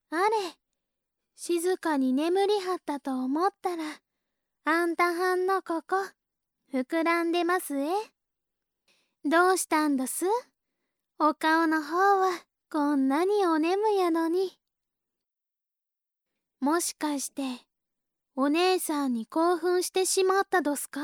あれ、静かに眠りはったと思ったら、あんたはんのここ、膨らんでますえ。どうしたんどす？お顔の方はこんなにお眠やのに。もしかして、お姉さんに興奮してしまったどすか？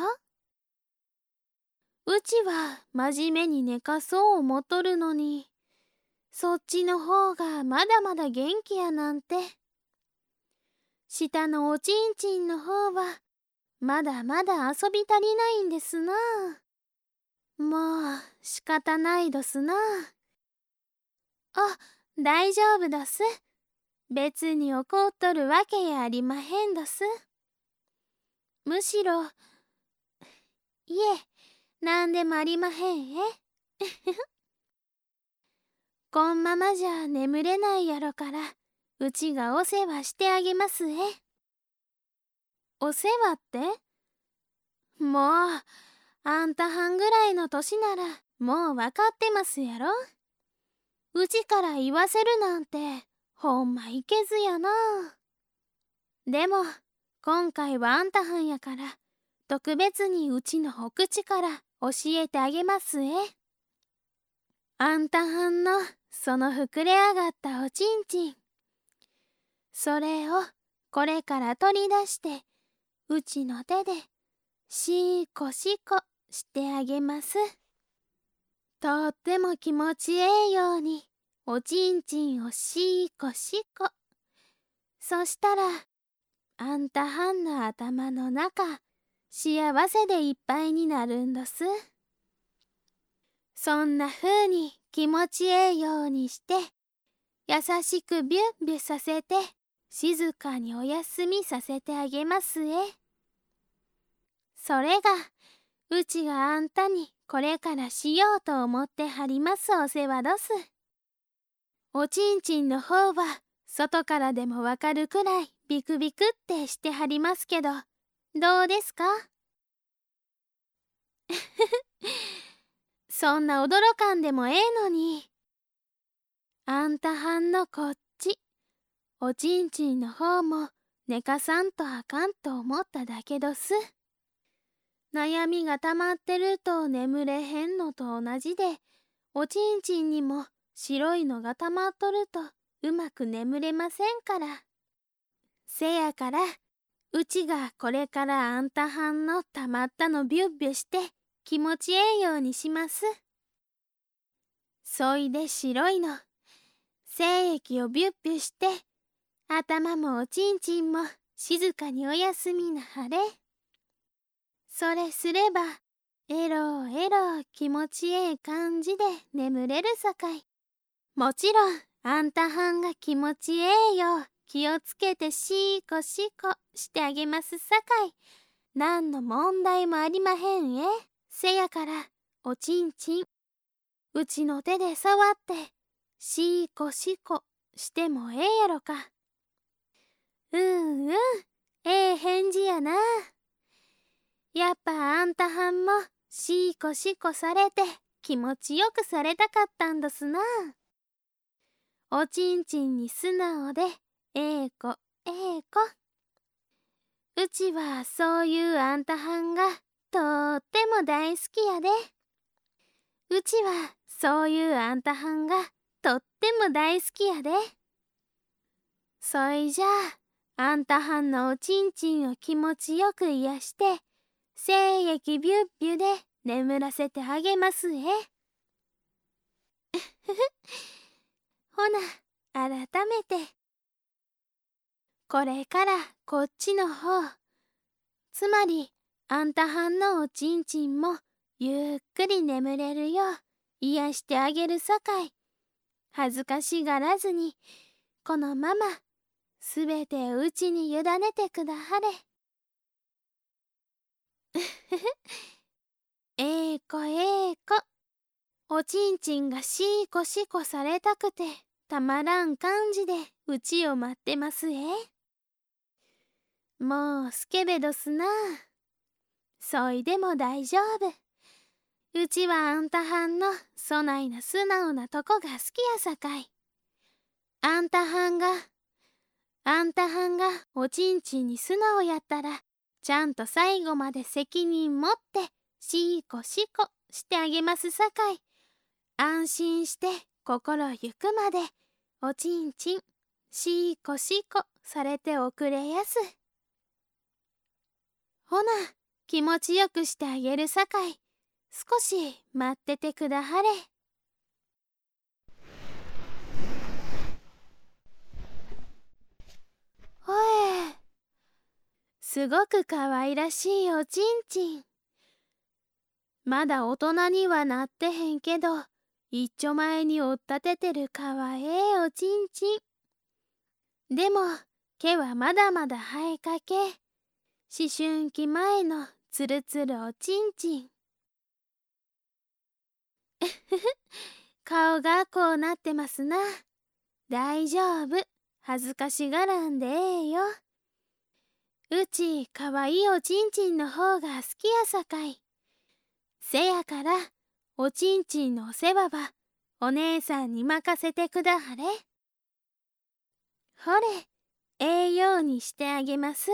うちは真面目に寝かそう思っとるのに、そっちの方がまだまだ元気やなんて。下のおちんちんの方はまだまだ遊び足りないんですな。もう仕方ないどすな。あ、大丈夫どす。別に怒っとるわけやありまへんどす。むしろ、いえ、なんでもありまへんえ。こんままじゃ眠れないやろから、うちがお世話してあげますえ。お世話って？もう、あんたはんぐらいの年ならもうわかってますやろ。うちから言わせるなんて、ほんまいけずやな。でも、今回はあんたはんやから、特別にうちのお口から教えてあげますえ。あんたはんのその膨れ上がったおちんちん。それをこれから取り出して、うちの手でしこしこしてあげます。とっても気持ちええようにおちんちんをしこしこ。そしたらあんたはんの頭の中幸せでいっぱいになるんどす。そんなふうに気持ちええようにして優しくビュンビュさせて静かにお休みさせてあげますえ。それがうちがあんたにこれからしようと思ってはりますお世話どす。おちんちんの方は外からでもわかるくらいビクビクってしてはりますけど、どうですか？そんな驚かんでもええのに。あんたはんのこっち、おちんちんの方も寝かさんとあかんと思っただけどす。悩みがたまってると眠れへんのと同じで、おちんちんにも白いのがたまっとるとうまく眠れませんから。せやから、うちがこれからあんたはんのたまったのビュッビュして気持ちええようにします。そいで白いの、精液をビュッビュして、頭もおちんちんも静かにおやすみなはれ。それすれば、えろえろ気持ちええ感じで眠れるさかい。もちろん、あんたはんが気持ちええよう気をつけてしこしこしてあげますさかい。なんの問題もありまへんえ。せやから、おちんちん、うちの手で触って、しこしこしてもええやろか。うんうん、ええ返事やな。やっぱあんたはんもしこしこされて気持ちよくされたかったんどすな。おちんちんに素直でええ子ええ子。うちはそういうあんたはんがとっても大好きやで。うちはそういうあんたはんがとっても大好きやで。そいじゃあんたはんのおちんちんを気持ちよく癒して精液ビュッビュで眠らせてあげますえ。ほな、改めて、これからこっちの方、つまりあんたはんのおちんちんもゆっくり眠れるよう癒してあげるさかい、恥ずかしがらずにこのまますべてうちに委ねてくだはれ。ええ子ええ子、おちんちんがしこしこされたくてたまらん感じでうちを待ってますえ。もうスケベどすな。そいでも大丈夫。うちはあんたはんのそないな素直なとこが好きやさかい。あんたはんがあんたはんがおちんちんに素直やったら、ちゃんと最後まで責任持ってしーこしこしてあげますさかい。安心して心ゆくまでおちんちんしーこしこされておくれやす。ほな、気持ちよくしてあげるさかい、少し待っててくだはれ。ほえ、すごくかわいらしいおちんちん。まだ大人にはなってへんけど、一丁前に追っ立ててるかわええおちんちん。でも、毛はまだまだ生えかけ。思春期前のつるつるおちんちん。顔がこうなってますな。大丈夫。恥ずかしがらんでええよ。うち、かわいいおちんちんの方が好きやさかい。せやから、おちんちんのお世話は、お姉さんに任せてくだはれ。ほれ、ええようにしてあげます。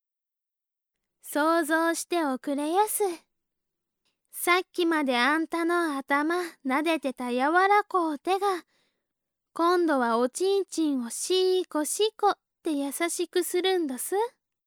想像しておくれやす。さっきまであんたの頭撫でてたやわらこう手が、今度はおちんちんをしーこしこって優しくするんどす。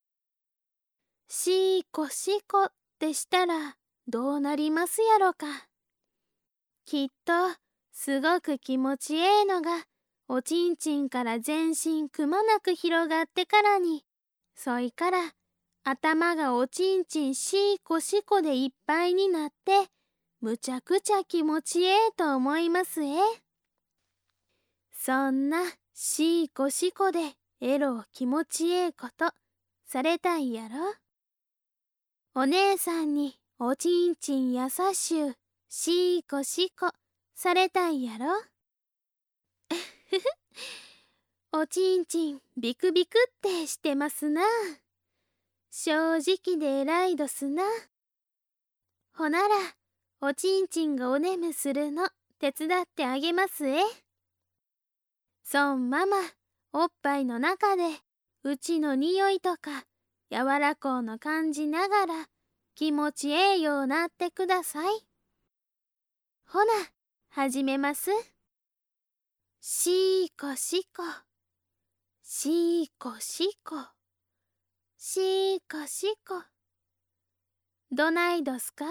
しーこしこってしたらどうなりますやろか。きっとすごく気持ちええのがおちんちんから全身くまなく広がってからに、そいから頭がおちんちんしーこしこでいっぱいになって、むちゃくちゃ気持ちええと思いますえ。そんなしーこしこでエロを気持ちええことされたいやろ。お姉さんにおちんちんやさしゅうしーこしこされたいやろ。おちんちんビクビクってしてますな。正直で偉いどすな。ほなら、おちんちんがおねむするの手伝ってあげますえ。そんまま、おっぱいの中でうちの匂いとかやわらこうの感じながら気持ちええようなってください。ほな、始めます。しーこしこ、しーこしこ、しーこしこ。どないどすか？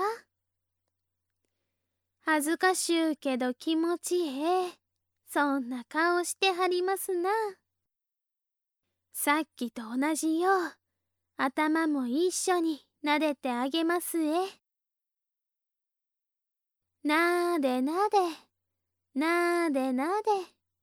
恥ずかしゅうけど気持ちええ。そんな顔してはりますな。さっきと同じよう、頭も一緒に撫でてあげますえ。なでなで、なでなで。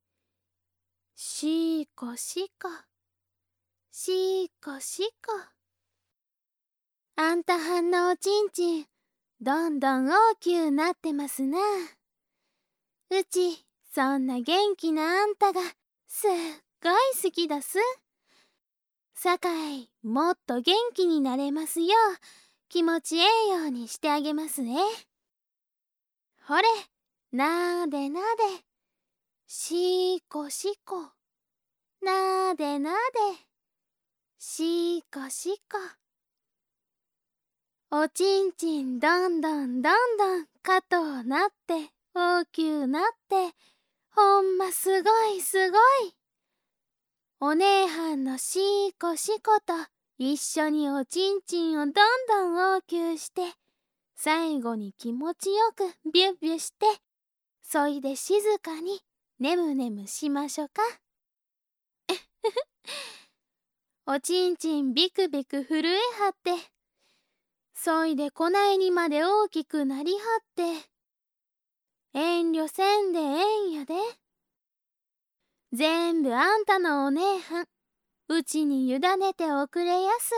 しーこしこ、しーこしこ。あんたはんのおちんちん、どんどん大きゅうなってますな。うち、そんな元気なあんたがすっごい好きだす。さかい、もっと元気になれますよう、気持ちええようにしてあげますね。ほれ、なでなで、しーこしこ、なでなで、しーこしこ。おちんちんどんどんどんどんかとなって大きゅうなって、ほんますごいすごい。お姉はんのしーこしこと一緒におちんちんをどんどん大きゅうして、最後に気持ちよくビュッビュして、そいで静かにねむねむしましょか。おちんちんビクビク震えはって、そいでこないにまで大きくなりはって、遠慮せんでええんやで。全部あんたのお姉はん、うちに委ねておくれやす。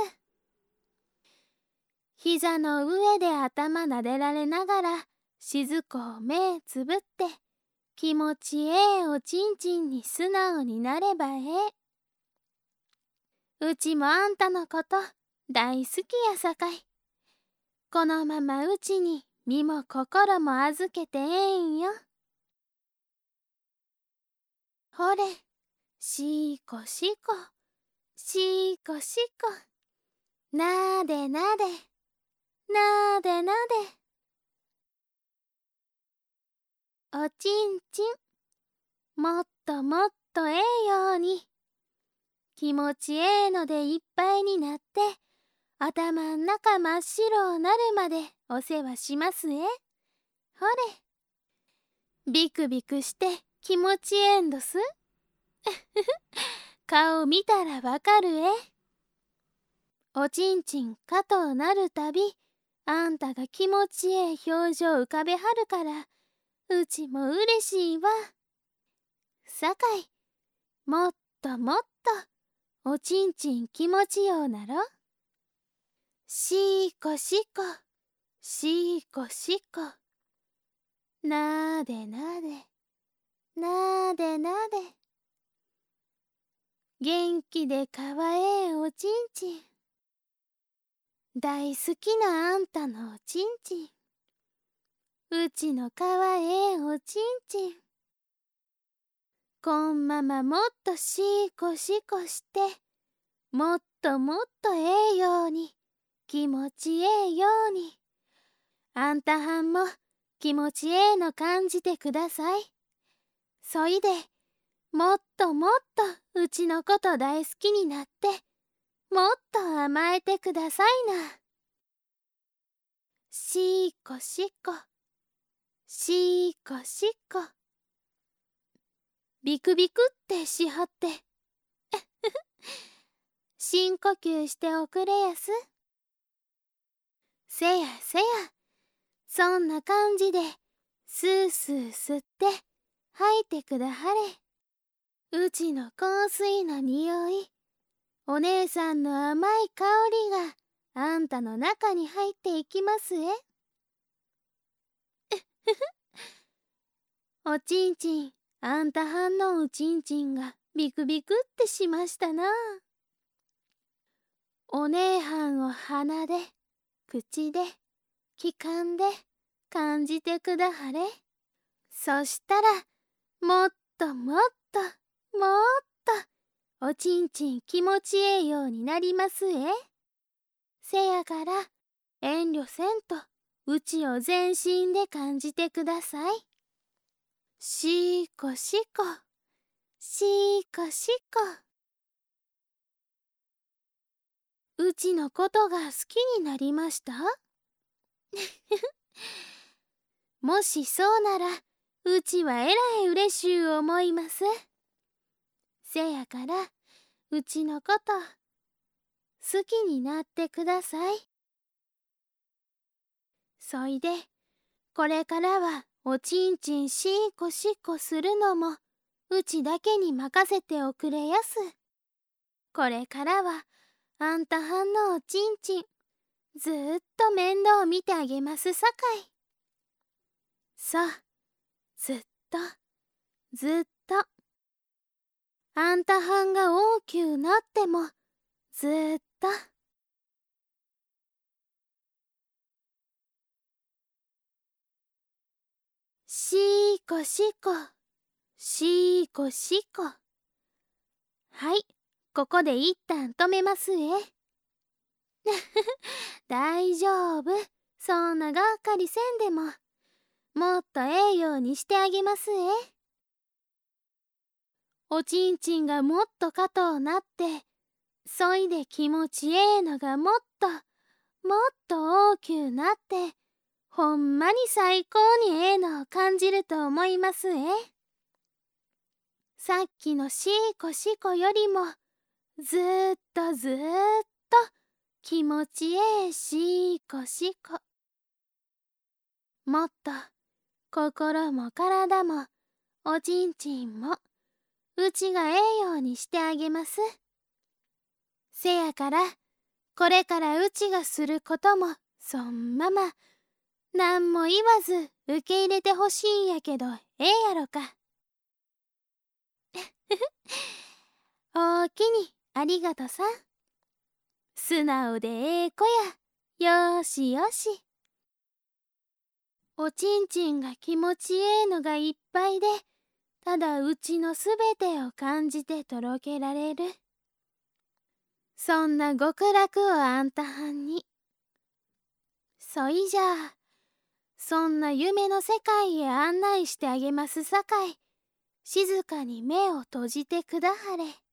膝の上で頭なでられながら、静こ目つぶって、気持ちええおちんちんに素直になればええ。うちもあんたのこと大好きやさかい。このままうちに身も心も預けてええんよ。ほれ、しーこしこ、 しこしこ、なでなで、なでなで。おちんちん、もっともっとええように、気持ちええのでいっぱいになって、頭ん中真っ白なるまでお世話しますえ。ほれ、ビクビクして気持ちええんどす。顔見たらわかるえ。おちんちんかとなるたび、あんたが気持ちええ表情浮かべはるから、うちもうれしいわ。さかい、もっともっとおちんちん気持ちようなろ。しこしこ、しこしこ、なでなで、なでなで。元気でかわええおちんちん、大好きなあんたのおちんちん、うちのかわええおちんちん。こんままもっとしこしこして、もっともっとええように、気持ちええように。あんたはんも気持ちええの感じてください。そいで、もっともっとうちのこと大好きになって、もっと甘えてくださいな。しこしこ、しこしこ。ビクビクってしはって。深呼吸しておくれやす。せやせや、そんな感じで、スースー吸って吐いてくだはれ。うちの香水の匂い、お姉さんの甘い香りがあんたの中に入っていきますえ。おちんちん、あんたはんのおちんちんがビクビクってしましたな。お姉はんを鼻で、口で、気管で感じてくだはれ。そしたら、もっともっと、もっと、おちんちん気持ちええようになりますえ。せやから、遠慮せんと、うちを全身で感じてください。しこしこ、しこしこ。うちのことが好きになりましたもしそうなら、うちはえらい嬉しゅう思います。せやから、うちのこと好きになってください。そいで、これからはおちんちんしーこしっこするのもうちだけに任せておくれやす。これからはあんたはんのおちんちんずーっと面倒見てあげますさかい。そう、ずっとずっと。あんたはんが大きゅうなってもずーっと。しーこしこ、しーこしこ。はい、ここで一旦止めますえ。大丈夫、そんながっかりせんでも、もっとええようにしてあげますえ。おちんちんがもっとかとなって、そいで気持ちええのがもっと、もっと大きゅうなって、ほんまに最高にええのを感じると思いますえ。さっきのしーこしこよりも、ずーっとずーっと気持ちええしーこしこ。もっと心も体もおちんちんもうちがええようにしてあげます。せやからこれからうちがすることもそんままなんも言わず受け入れてほしいんやけどええやろか。おおきにありがとさん。素直でええ子や。よーしよし。おちんちんが気持ちええのがいっぱいで、ただうちのすべてを感じてとろけられる。 そんな極楽をあんたはんに。そいじゃあ、そんな夢の世界へ案内してあげますさかい、静かに目を閉じてくだはれ。